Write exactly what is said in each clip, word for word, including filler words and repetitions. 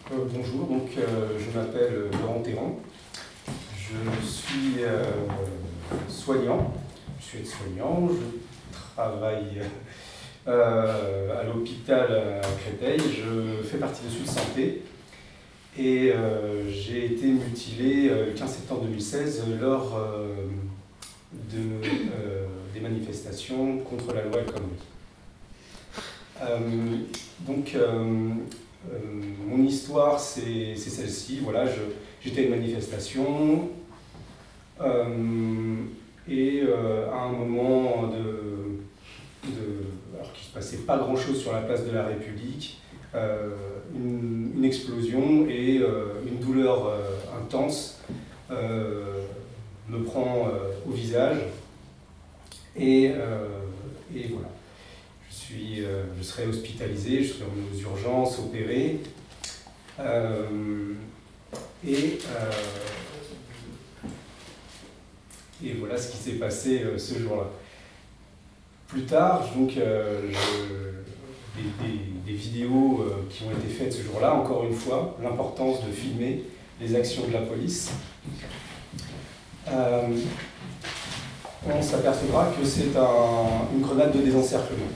Euh, bonjour, donc euh, je m'appelle Laurent Théron, je suis euh, soignant, je suis aide-soignant, je travaille euh, à l'hôpital à Créteil, je fais partie de Sud Santé et euh, j'ai été mutilé euh, le quinze septembre deux mille seize lors euh, de, euh, des manifestations contre la loi El Khomri. Euh, donc, euh, euh, mon histoire, c'est celle-ci. Voilà, j'étais à une manifestation euh, et euh, à un moment de, de alors qu'il ne se passait pas grand-chose sur la place de la République, euh, une, une explosion et euh, une douleur euh, intense euh, me prend euh, au visage et, euh, et voilà. Je, suis, euh, je serai hospitalisé, je serai aux urgences, opéré. Euh, et, euh, et voilà ce qui s'est passé euh, ce jour-là. Plus tard, donc, euh, je, des, des, des vidéos euh, qui ont été faites ce jour-là, encore une fois, l'importance de filmer les actions de la police. Euh, on s'apercevra que c'est un, une grenade de désencerclement.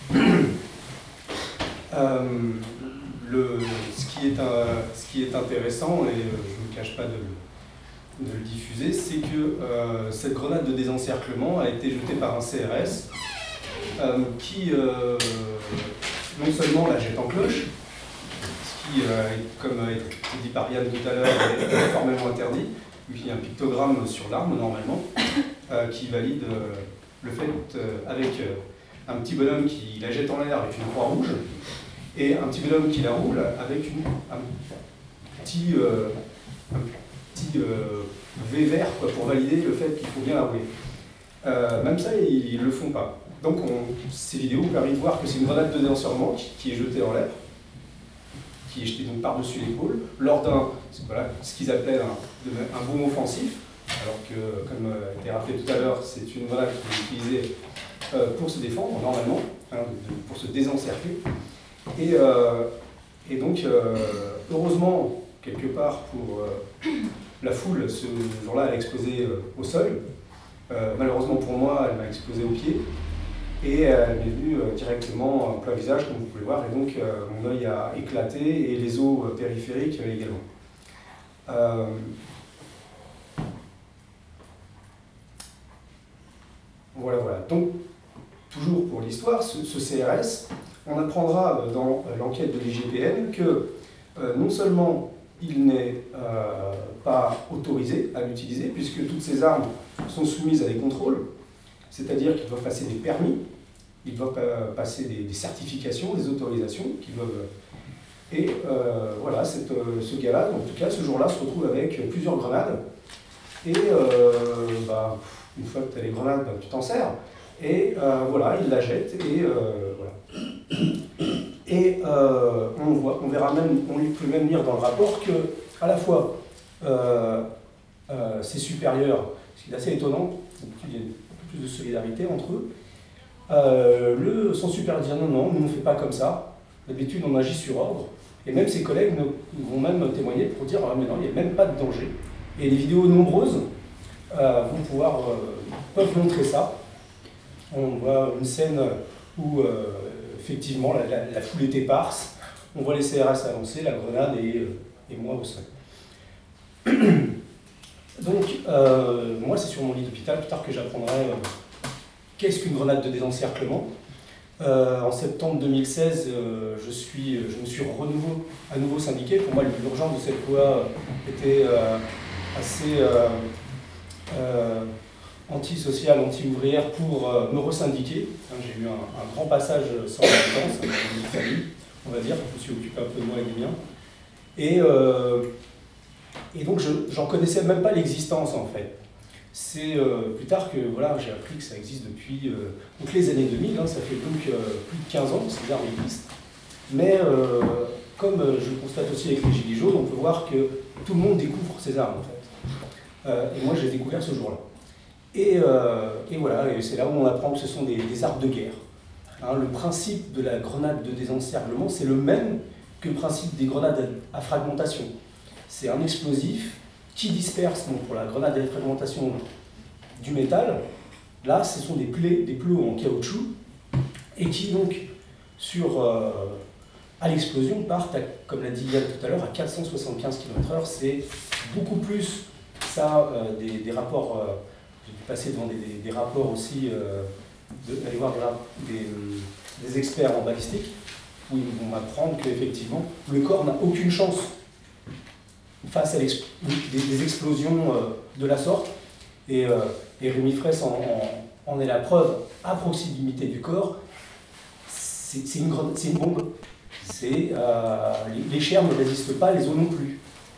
Euh, le, ce, qui est un, ce qui est intéressant, et je ne me cache pas de, de le diffuser, c'est que euh, cette grenade de désencerclement a été jetée par un C R S euh, qui euh, non seulement la jette en cloche, ce qui, euh, comme a été dit par Yann tout à l'heure, est formellement interdit, il y a un pictogramme sur l'arme normalement, euh, qui valide euh, le fait euh, avec euh, un petit bonhomme qui la jette en l'air avec une croix rouge, et un petit bonhomme qui la roule avec une, un petit, euh, un petit euh, V vert quoi, pour valider le fait qu'il faut bien la rouler. Euh, même ça, ils ne le font pas. Donc on, ces vidéos permettent de voir que c'est une grenade de désencerclement qui, qui est jetée en l'air, qui est jetée donc par-dessus l'épaule, lors d'un, voilà, ce qu'ils appellent un, un boom offensif, alors que, comme a été rappelé tout à l'heure, c'est une grenade qui est utilisée euh, pour se défendre, normalement, hein, de, pour se désencercler. Et, euh, et donc, euh, heureusement, quelque part, pour euh, la foule, ce jour-là, elle a explosé euh, au sol. Euh, malheureusement pour moi, elle m'a explosé au pied. Et elle m'est venue euh, directement en plein visage, comme vous pouvez voir. Et donc, euh, mon œil a éclaté et les os euh, périphériques euh, également. Euh, voilà, voilà. Donc, toujours pour l'histoire, ce, ce C R S, on apprendra dans l'enquête de l'I G P N que euh, non seulement il n'est euh, pas autorisé à l'utiliser, puisque toutes ces armes sont soumises à des contrôles, c'est-à-dire qu'ils doivent passer des permis, ils doivent passer des, des certifications, des autorisations, qu'ils doivent... Et euh, voilà, cette, ce gars-là, en tout cas ce jour-là, se retrouve avec plusieurs grenades, et euh, bah, une fois que tu as les grenades, bah, tu t'en sers. Et euh, voilà, il la jette, et euh, voilà. Et euh, on, voit, on verra même, on peut même lire dans le rapport que, à la fois, euh, euh, ses supérieurs, ce qui est assez étonnant, il y a un peu plus de solidarité entre eux, euh, le, son supérieur dit non, non, nous on ne fait pas comme ça, d'habitude on agit sur ordre, et même ses collègues nous, vont même témoigner pour dire ah, mais non, il n'y a même pas de danger. Et les vidéos nombreuses euh, vont pouvoir, euh, peuvent montrer ça. On voit une scène où euh, effectivement la, la, la foule est éparse, on voit les C R S avancer, la grenade et, euh, et moi au sol. Donc euh, moi c'est sur mon lit d'hôpital, plus tard que j'apprendrai euh, qu'est-ce qu'une grenade de désencerclement. Euh, en septembre deux mille seize, euh, je, suis, je me suis renouveau, à nouveau syndiqué. Pour moi l'urgence de cette loi était euh, assez... Euh, euh, anti-sociale, anti-ouvrière pour euh, me resyndiquer. Hein, j'ai eu un, un grand passage sans résidence, avec une famille, on va dire, je me suis occupé un peu de moi et des miens. Et, euh, et donc j'en connaissais même pas l'existence en fait. C'est euh, plus tard que voilà, j'ai appris que ça existe depuis euh, donc les années deux mille, hein, ça fait donc euh, plus de quinze ans que ces armes existent. Mais euh, comme je le constate aussi avec les Gilets jaunes, on peut voir que tout le monde découvre ces armes en fait. Euh, et moi je les ai découvertes ce jour-là. Et, euh, et voilà, et c'est là où on apprend que ce sont des, des armes de guerre. Hein, le principe de la grenade de désencerclement, c'est le même que le principe des grenades à fragmentation. C'est un explosif qui disperse, donc pour la grenade à fragmentation, du métal. Là, ce sont des, plaies, des plots en caoutchouc et qui, donc, sur, euh, à l'explosion, partent, à, comme l'a dit Yann tout à l'heure, à quatre cent soixante-quinze kilomètres heure. C'est beaucoup plus, ça, euh, des, des rapports, euh, j'ai pu passer devant des, des, des rapports aussi, euh, de, aller voir des, des, des experts en balistique, où ils vont m'apprendre qu'effectivement, le corps n'a aucune chance face à des, des explosions euh, de la sorte. Et, euh, et Rémi Fraisse en, en, en est la preuve à proximité du corps. C'est une, une bombe. Euh, les, les chairs ne résistent pas, les os non plus.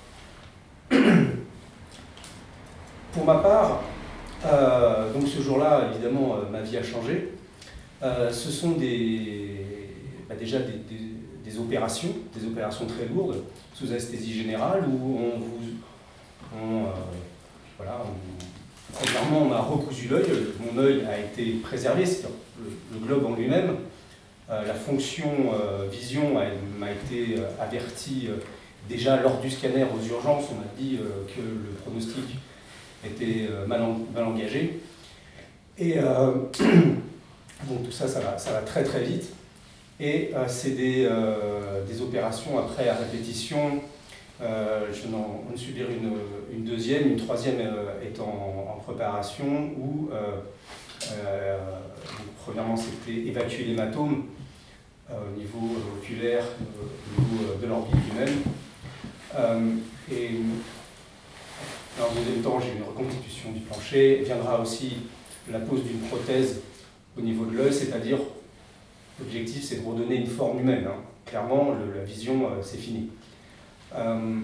Pour ma part, euh, donc ce jour-là, évidemment, euh, ma vie a changé. Euh, ce sont des, bah déjà des, des, des opérations, des opérations très lourdes, sous anesthésie générale, où on vous... On, euh, voilà, on, premièrement, on m'a recousu l'œil. Mon œil a été préservé, c'est-à-dire le, le globe en lui-même. Euh, la fonction euh, vision m'a été euh, avertie euh, déjà lors du scanner aux urgences. On m'a dit euh, que le pronostic était euh, mal, en, mal engagé. Et euh, donc tout ça, ça va, ça va très très vite. Et euh, c'est des, euh, des opérations après à répétition. Euh, je n'en subir une, une deuxième, une troisième euh, est en, en préparation où, euh, euh, donc, premièrement, c'était évacuer l'hématome euh, au niveau oculaire, euh, au niveau euh, de l'orbite lui-même. Euh, et en deuxième temps, j'ai une reconstitution du plancher. Viendra aussi la pose d'une prothèse au niveau de l'œil, c'est-à-dire, l'objectif, c'est de redonner une forme humaine. Hein. Clairement, le, la vision, euh, c'est fini. Euh,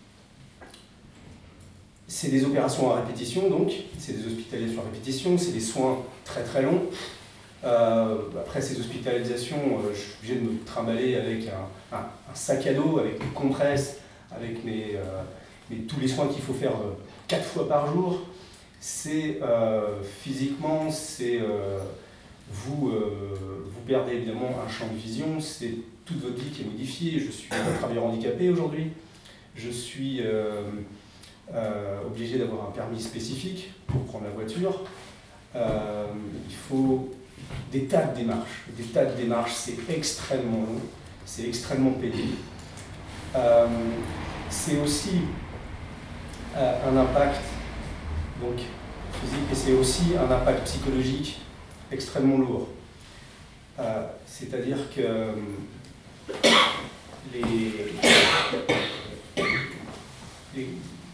c'est des opérations à répétition, donc, c'est des hospitalisations à répétition, c'est des soins très très longs. Euh, après ces hospitalisations, euh, je suis obligé de me trimballer avec un, un, un sac à dos, avec une compresse, avec mes, euh, mes, tous les soins qu'il faut faire euh, quatre fois par jour. C'est euh, physiquement, c'est euh, vous, euh, vous perdez évidemment un champ de vision, c'est toute votre vie qui est modifiée. Je suis un travailleur handicapé aujourd'hui, je suis euh, euh, obligé d'avoir un permis spécifique pour prendre la voiture. Euh, il faut des tas de démarches. Des tas de démarches, c'est extrêmement long, c'est extrêmement pénible. Euh, c'est aussi euh, un impact donc, physique et c'est aussi un impact psychologique extrêmement lourd. Euh, C'est-à-dire que les, les,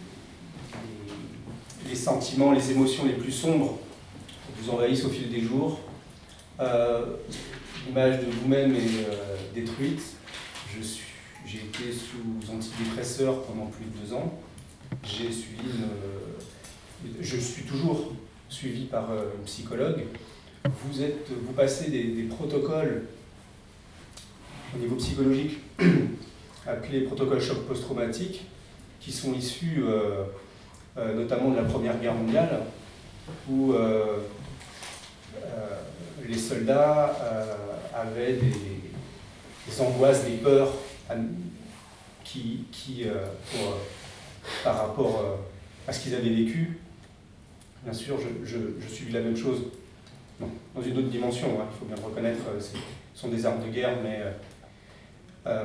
les sentiments, les émotions les plus sombres vous envahissent au fil des jours. Euh, L'image de vous-même est euh, détruite. J'ai été sous antidépresseurs pendant plus de deux ans. J'ai suivi une, euh, je suis toujours suivi par euh, une psychologue. Vous, êtes, vous passez des, des protocoles au niveau psychologique appelés protocoles choc post-traumatique qui sont issus euh, euh, notamment de la Première Guerre mondiale où euh, euh, les soldats euh, avaient des, des angoisses, des peurs qui, qui euh, pour, par rapport euh, à ce qu'ils avaient vécu. Bien sûr, je, je, je subis la même chose. Non, dans une autre dimension, hein, il faut bien le reconnaître, ce sont des armes de guerre, mais euh,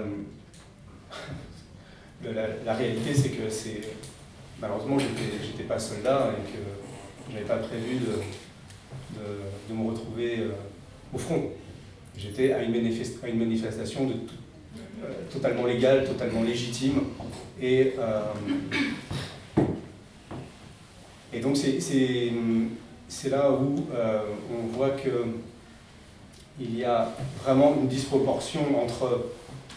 le, la, la réalité c'est que c'est malheureusement j'étais pas soldat et que j'avais pas prévu de, de, de me retrouver euh, au front. J'étais à, à une manifestation de tout, euh, totalement légale, totalement légitime, et, euh, et donc c'est c'est là où euh, on voit qu'il y a vraiment une disproportion entre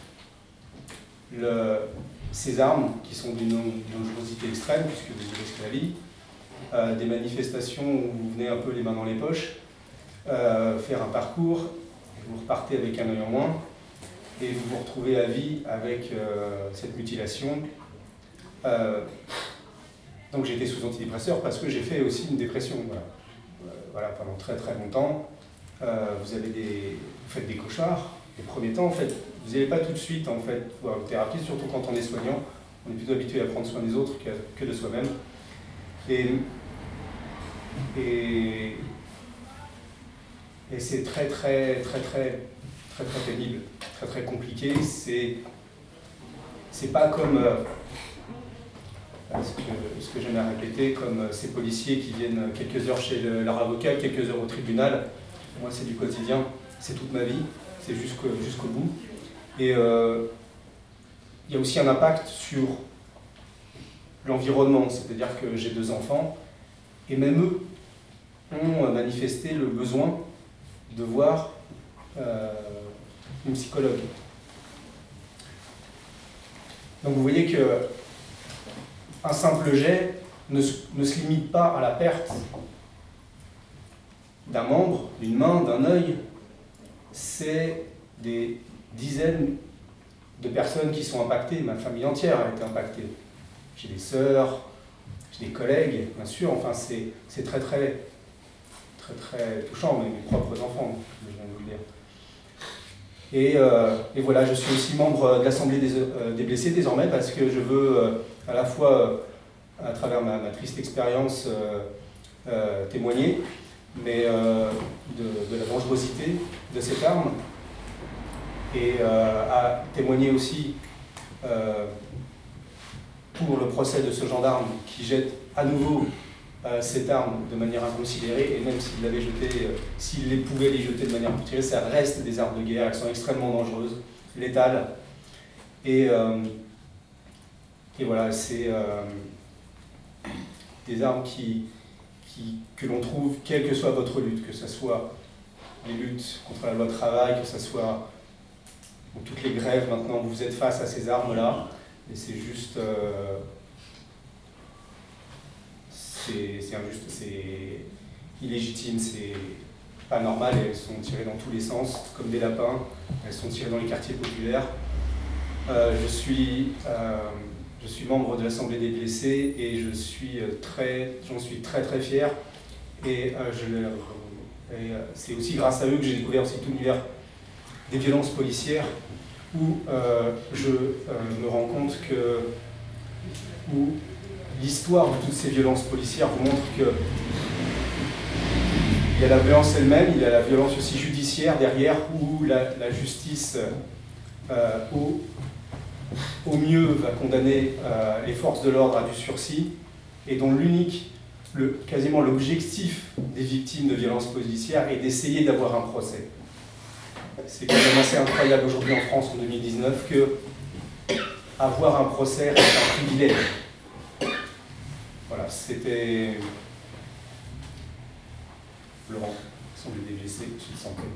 le, ces armes, qui sont d'une dangerosité extrême, puisque vous risquez la vie, euh, des manifestations où vous venez un peu les mains dans les poches, euh, faire un parcours, et vous repartez avec un œil en moins, et vous vous retrouvez à vie avec euh, cette mutilation. Euh, donc j'ai été sous antidépresseur parce que j'ai fait aussi une dépression. Voilà. Voilà, pendant très très longtemps, euh, vous, avez des, vous faites des cauchemars. Les premiers temps, en fait, Vous n'allez pas tout de suite en fait voir une thérapie, surtout quand on est soignant. On est plutôt habitué à prendre soin des autres que, que de soi-même. Et, et, et c'est très très très très très très pénible, très très compliqué. C'est c'est pas comme euh, ce que, ce que j'aime à répéter, comme euh, ces policiers qui viennent quelques heures chez le, leur avocat, quelques heures au tribunal. Moi, c'est du quotidien, c'est toute ma vie, c'est jusqu'au jusqu'au bout. Et euh, il y a aussi un impact sur l'environnement, c'est-à-dire que j'ai deux enfants, et même eux ont manifesté le besoin de voir euh, une psychologue. Donc vous voyez que un simple jet ne, ne se limite pas à la perte d'un membre, d'une main, d'un œil. C'est des dizaines de personnes qui sont impactées. Ma famille entière a été impactée. J'ai des sœurs, j'ai des collègues, bien sûr. Enfin, c'est c'est très, très, très, très touchant, mais mes propres enfants, je viens de vous le dire. Et, euh, et voilà, je suis aussi membre de l'Assemblée des, euh, des blessés désormais parce que je veux euh, à la fois, euh, à travers ma, ma triste expérience, euh, euh, témoigner, mais euh, de, de la dangerosité de cette arme, et euh, à témoigner aussi euh, pour le procès de ce gendarme qui jette à nouveau euh, cette arme de manière inconsidérée, et même s'il l'avait jeté, euh, s'il les pouvait les jeter de manière inconsidérée, ça reste des armes de guerre, elles sont extrêmement dangereuses, létales, et, euh, et voilà, c'est euh, des armes qui, qui, que l'on trouve quelle que soit votre lutte, que ce soit les luttes contre la loi travail, que ce soit bon, toutes les grèves. Maintenant vous êtes face à ces armes-là, et c'est juste, euh, c'est injuste, c'est illégitime, c'est pas normal, et elles sont tirées dans tous les sens, comme des lapins, elles sont tirées dans les quartiers populaires. Euh, je suis, euh, je suis membre de l'Assemblée des blessés, et je suis très, j'en suis très très fier, et, euh, je, et euh, c'est aussi grâce à eux que j'ai découvert aussi tout l'univers des violences policières, où euh, je euh, me rends compte que où l'histoire de toutes ces violences policières vous montre que il y a la violence elle-même, il y a la violence aussi judiciaire derrière, où la, la justice euh, au, au mieux va condamner euh, les forces de l'ordre à du sursis, et dont l'unique, le, quasiment l'objectif des victimes de violences policières est d'essayer d'avoir un procès. C'est quand même assez incroyable aujourd'hui en France en deux mille dix-neuf que avoir un procès reste un privilège. Voilà, c'était Laurent, Assemblée des blessés, je le sentais.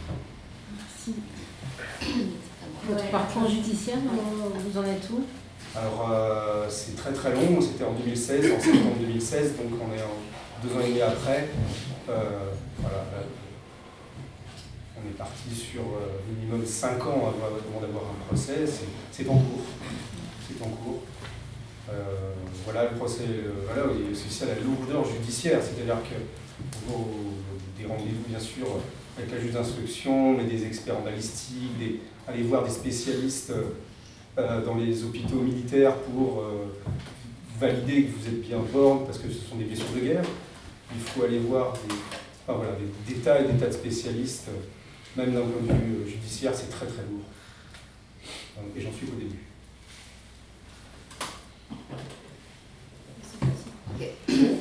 Merci. Votre parcours judiciaire, vous en êtes où? Alors, euh, c'est très très long, c'était en deux mille seize, en septembre deux mille seize, donc on est en deux ans et demi après. Euh, voilà, là, on est parti sur euh, minimum cinq ans avant, avant d'avoir un procès, c'est en cours. C'est en cours. Euh, voilà, le procès, euh, voilà, c'est ça la lourdeur judiciaire, c'est-à-dire que vos, des rendez-vous, bien sûr, avec la juge d'instruction, mais des experts en balistique, des, aller voir des spécialistes euh, dans les hôpitaux militaires pour euh, valider que vous êtes bien borne, parce que ce sont des blessures de guerre. Il faut aller voir des, enfin, voilà, des, des tas et des tas de spécialistes, même d'un point de vue judiciaire, c'est très très lourd. Et j'en suis au début. Okay.